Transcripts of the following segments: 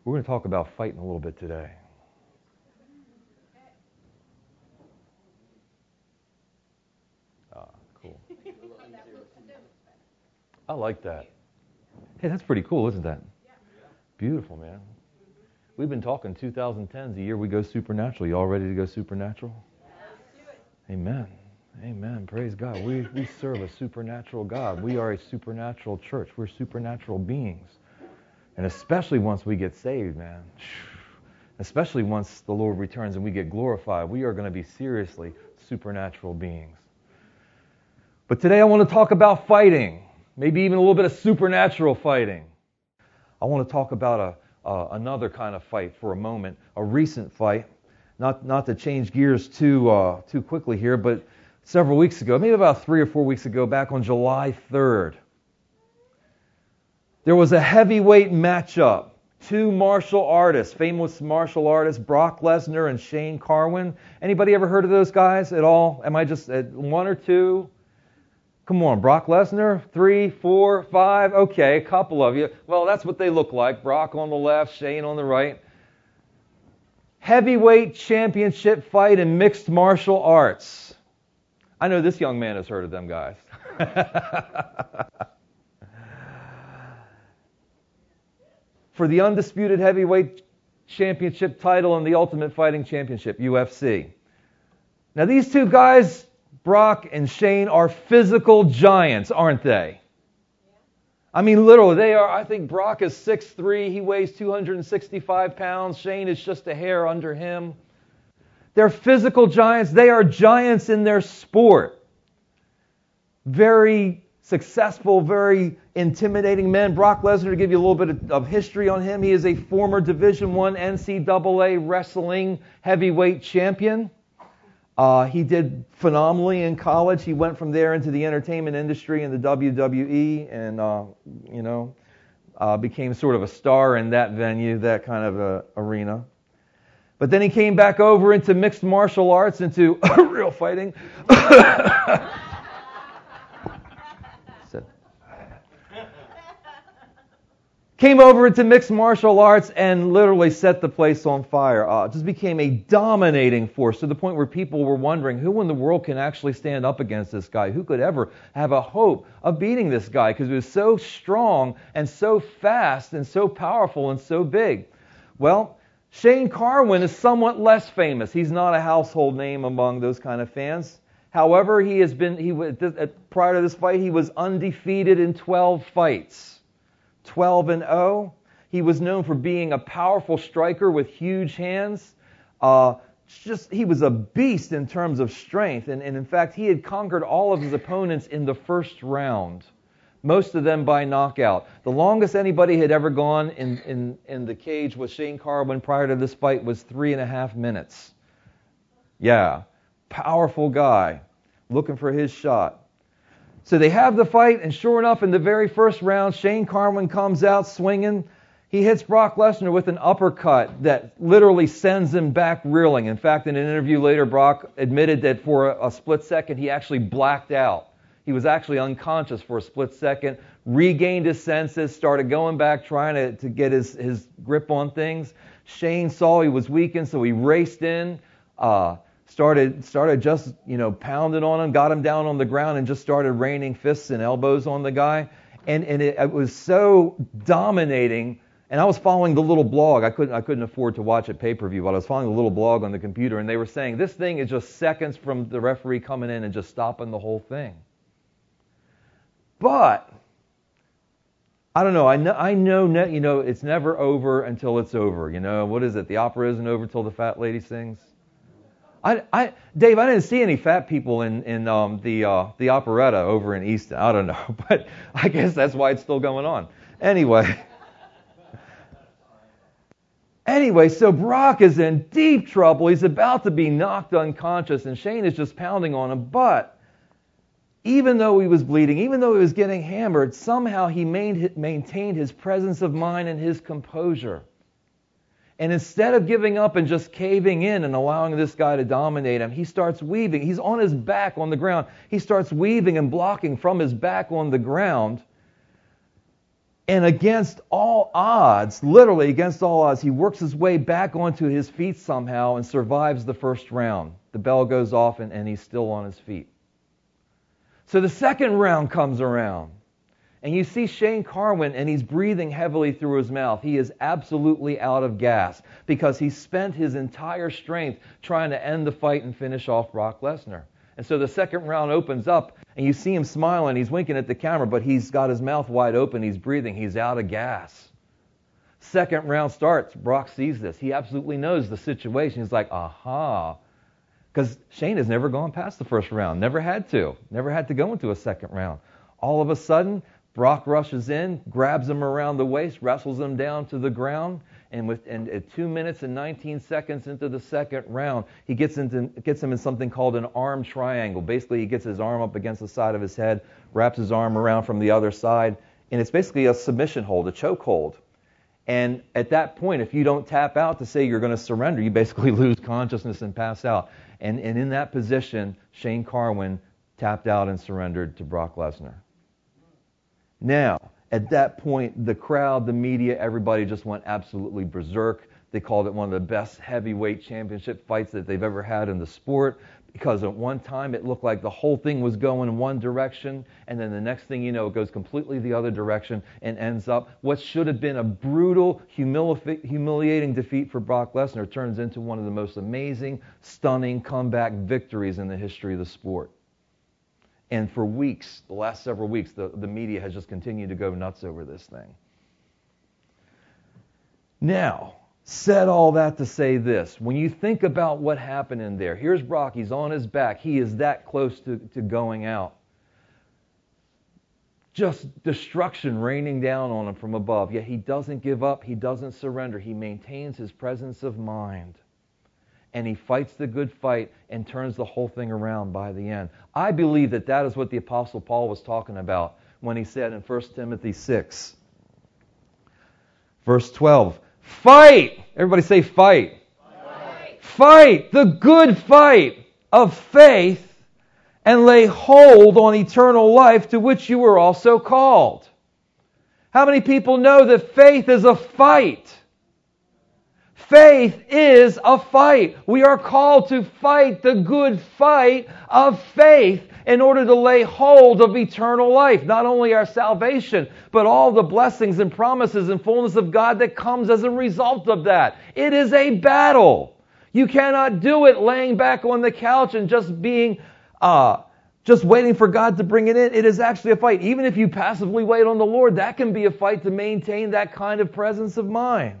We're going to talk about fighting a little bit today. Cool. I like that. Hey, that's pretty cool, isn't that? Beautiful, man. We've been talking 2010's the year we go supernatural. You all ready to go supernatural? Amen. Amen. Praise God. We serve a supernatural God. We are a supernatural church. We're supernatural beings. And especially once we get saved, man. Especially once the Lord returns and we get glorified, we are going to be seriously supernatural beings. But today I want to talk about fighting. Maybe even a little bit of supernatural fighting. I want to talk about another kind of fight for a moment. A recent fight. Not to change gears too quickly here, but several weeks ago, maybe about 3 or 4 weeks ago, back on July 3rd, there was a heavyweight matchup. Two martial artists, famous martial artists, Brock Lesnar and Shane Carwin. Anybody ever heard of those guys at all? Am I just at one or two? Come on, Brock Lesnar, 3, 4, 5. Okay, a couple of you. Well, that's what they look like. Brock on the left, Shane on the right. Heavyweight championship fight in mixed martial arts. I know this young man has heard of them guys. For the undisputed heavyweight championship title and the Ultimate Fighting Championship, UFC. Now these two guys, Brock and Shane, are physical giants, aren't they? I mean, literally, they are. I think Brock is 6'3", he weighs 265 pounds. Shane is just a hair under him. They're physical giants. They are giants in their sport. Very successful, very intimidating men. Brock Lesnar, to give you a little bit of history on him, he is a former Division I NCAA wrestling heavyweight champion. He did phenomenally in college. He went from there into the entertainment industry in the WWE and, became sort of a star in that venue, that kind of arena. But then he came back over into mixed martial arts, into real fighting. Came over into mixed martial arts and literally set the place on fire. Just became a dominating force to the point where people were wondering who in the world can actually stand up against this guy? Who could ever have a hope of beating this guy? Because he was so strong and so fast and so powerful and so big. Well, Shane Carwin is somewhat less famous. He's not a household name among those kind of fans. However, prior to this fight, he was undefeated in 12 fights. 12-0. He was known for being a powerful striker with huge hands. He was a beast in terms of strength. And in fact, he had conquered all of his opponents in the first round. Most of them by knockout. The longest anybody had ever gone in the cage with Shane Carwin prior to this fight was 3.5 minutes. Yeah. Powerful guy. Looking for his shot. So they have the fight, and sure enough, in the very first round, Shane Carwin comes out swinging. He hits Brock Lesnar with an uppercut that literally sends him back reeling. In fact, in an interview later, Brock admitted that for a split second, he actually blacked out. He was actually unconscious for a split second, regained his senses, started going back, trying to get his grip on things. Shane saw he was weakened, so he raced in, started just, pounding on him, got him down on the ground and just started raining fists and elbows on the guy. And it was so dominating. And I was following the little blog. I couldn't afford to watch it pay-per-view, but I was following the little blog on the computer, and they were saying this thing is just seconds from the referee coming in and just stopping the whole thing. But I don't know. I know. It's never over until it's over. What is it? The opera isn't over till the fat lady sings. Dave, I didn't see any fat people in the operetta over in Easton. I don't know, but I guess that's why it's still going on. Anyway, so Brock is in deep trouble. He's about to be knocked unconscious, and Shane is just pounding on him. But even though he was bleeding, even though he was getting hammered, somehow he maintained his presence of mind and his composure. And instead of giving up and just caving in and allowing this guy to dominate him, he starts weaving. He's on his back on the ground. He starts weaving and blocking from his back on the ground. And against all odds, literally against all odds, he works his way back onto his feet somehow and survives the first round. The bell goes off and he's still on his feet. So the second round comes around. And you see Shane Carwin, and he's breathing heavily through his mouth. He is absolutely out of gas because he spent his entire strength trying to end the fight and finish off Brock Lesnar. And so the second round opens up, and you see him smiling. He's winking at the camera, but he's got his mouth wide open. He's breathing. He's out of gas. Second round starts. Brock sees this. He absolutely knows the situation. He's like, aha. Because Shane has never gone past the first round. Never had to. Never had to go into a second round. All of a sudden, Brock rushes in, grabs him around the waist, wrestles him down to the ground, and at 2 minutes and 19 seconds into the second round, he gets him in something called an arm triangle. Basically, he gets his arm up against the side of his head, wraps his arm around from the other side, and it's basically a submission hold, a choke hold. And at that point, if you don't tap out to say you're going to surrender, you basically lose consciousness and pass out. And in that position, Shane Carwin tapped out and surrendered to Brock Lesnar. Now, at that point, the crowd, the media, everybody just went absolutely berserk. They called it one of the best heavyweight championship fights that they've ever had in the sport, because at one time it looked like the whole thing was going in one direction, and then the next thing you know, it goes completely the other direction and ends up what should have been a brutal, humiliating defeat for Brock Lesnar turns into one of the most amazing, stunning comeback victories in the history of the sport. And for weeks, the last several weeks, the media has just continued to go nuts over this thing. Now, said all that to say this. When you think about what happened in there, here's Brock. He's on his back. He is that close to going out. Just destruction raining down on him from above. Yet he doesn't give up. He doesn't surrender. He maintains his presence of mind. And he fights the good fight and turns the whole thing around by the end. I believe that is what the Apostle Paul was talking about when he said in 1 Timothy 6, verse 12, fight! Everybody say fight. Fight! Fight the good fight of faith and lay hold on eternal life to which you were also called. How many people know that faith is a fight? Faith is a fight. We are called to fight the good fight of faith in order to lay hold of eternal life. Not only our salvation, but all the blessings and promises and fullness of God that comes as a result of that. It is a battle. You cannot do it laying back on the couch and just waiting for God to bring it in. It is actually a fight. Even if you passively wait on the Lord, that can be a fight to maintain that kind of presence of mind.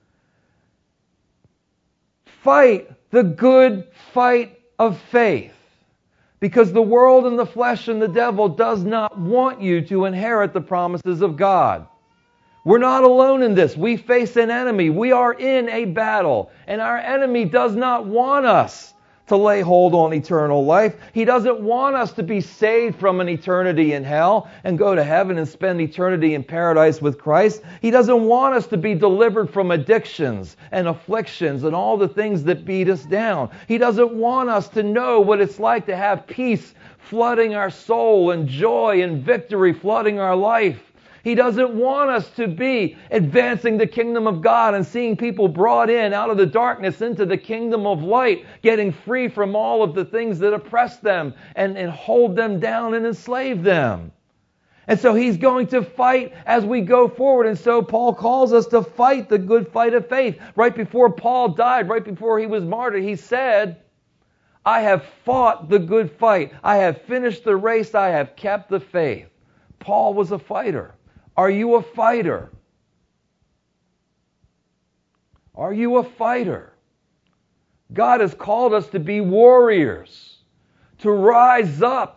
Fight the good fight of faith. Because the world and the flesh and the devil does not want you to inherit the promises of God. We're not alone in this. We face an enemy. We are in a battle. And our enemy does not want us to lay hold on eternal life. He doesn't want us to be saved from an eternity in hell and go to heaven and spend eternity in paradise with Christ. He doesn't want us to be delivered from addictions and afflictions and all the things that beat us down. He doesn't want us to know what it's like to have peace flooding our soul and joy and victory flooding our life. He doesn't want us to be advancing the kingdom of God and seeing people brought in out of the darkness into the kingdom of light, getting free from all of the things that oppress them and hold them down and enslave them. And so he's going to fight as we go forward. And so Paul calls us to fight the good fight of faith. Right before Paul died, right before he was martyred, he said, I have fought the good fight. I have finished the race. I have kept the faith. Paul was a fighter. Are you a fighter? Are you a fighter? God has called us to be warriors, to rise up.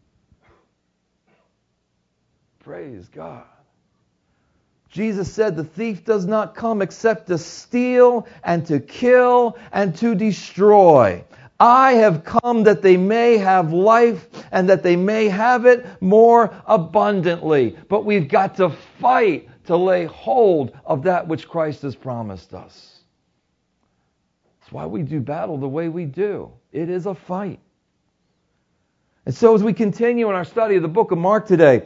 Praise God. Jesus said the thief does not come except to steal and to kill and to destroy. I have come that they may have life and that they may have it more abundantly. But we've got to fight to lay hold of that which Christ has promised us. That's why we do battle the way we do. It is a fight. And so as we continue in our study of the book of Mark today,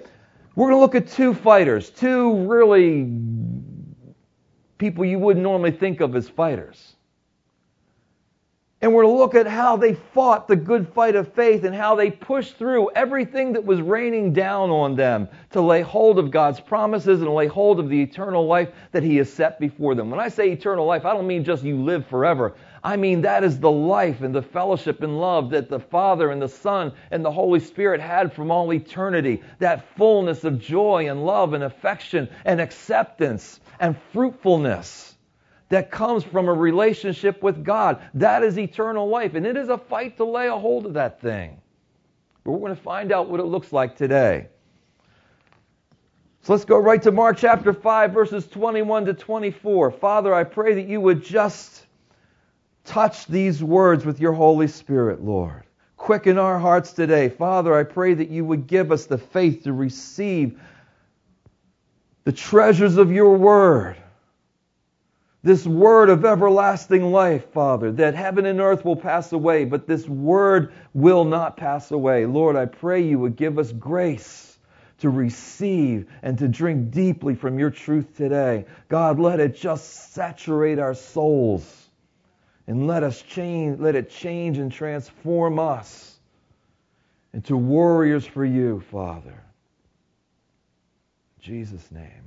We're going to look at two fighters, two really people you wouldn't normally think of as fighters. And we're going to look at how they fought the good fight of faith and how they pushed through everything that was raining down on them to lay hold of God's promises and lay hold of the eternal life that He has set before them. When I say eternal life, I don't mean just you live forever. I mean that is the life and the fellowship and love that the Father and the Son and the Holy Spirit had from all eternity. That fullness of joy and love and affection and acceptance and fruitfulness that comes from a relationship with God. That is eternal life. And it is a fight to lay a hold of that thing. But we're going to find out what it looks like today. So let's go right to Mark chapter 5, verses 21 to 24. Father, I pray that you would just touch these words with your Holy Spirit, Lord. Quicken our hearts today. Father, I pray that you would give us the faith to receive the treasures of your word. This word of everlasting life, Father, that heaven and earth will pass away, but this word will not pass away. Lord, I pray you would give us grace to receive and to drink deeply from your truth today. God, let it just saturate our souls and let it change and transform us into warriors for you, Father. In Jesus' name.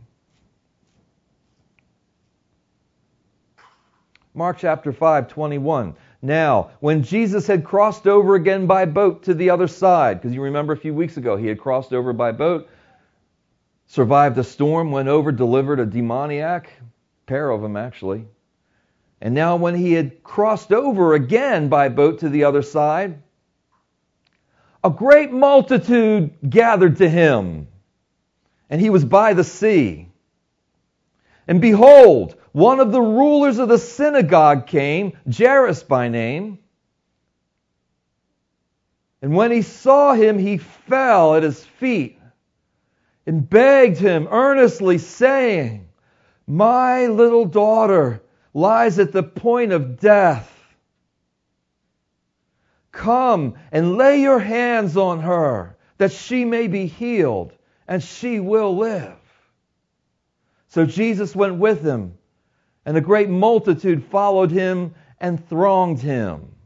Mark chapter 5, 21. Now, when Jesus had crossed over again by boat to the other side, because you remember a few weeks ago he had crossed over by boat, survived a storm, went over, delivered a demoniac, pair of them actually. And now when he had crossed over again by boat to the other side, a great multitude gathered to him, and he was by the sea. And behold, one of the rulers of the synagogue came, Jairus by name. And when he saw him, he fell at his feet and begged him earnestly, saying, "My little daughter lies at the point of death. Come and lay your hands on her, that she may be healed, and she will live." So Jesus went with him, and a great multitude followed him and thronged him.